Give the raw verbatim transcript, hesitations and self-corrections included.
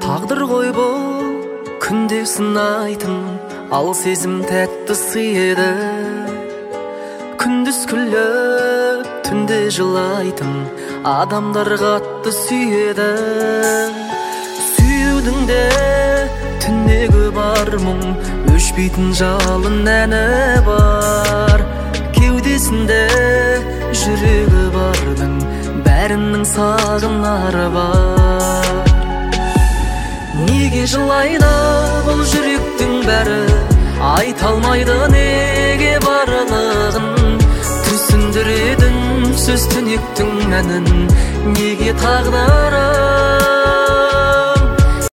Тағдыр ғой бұл күнде сынайтын, ал сезім тәтті сыйды. Күндіз күліп, түнде жылайтын адамдар қатты сүйеді. Сүюдің де түнегі бар мұң, өшпейтін жалын әні бар. Кеудесінде жүрегі бардың, бәрінің сағынары бар. Неге жылайды бұл жүректің бәрі, айта алмайды неге барлығын. Түсіндіретін сөз түнектің әнін, неге тағдыры